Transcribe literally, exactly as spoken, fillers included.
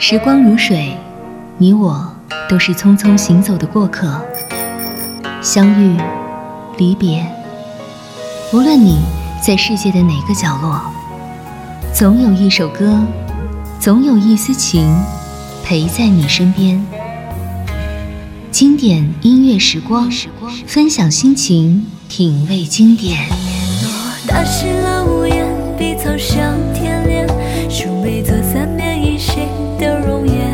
时光如水，你我都是匆匆行走的过客。相遇，离别，无论你在世界的哪个角落，总有一首歌，总有一丝情，陪在你身边。经典音乐时光，分享心情，品味经典。 打湿了屋檐，碧草上天莲，树梅左三面一谁的容颜。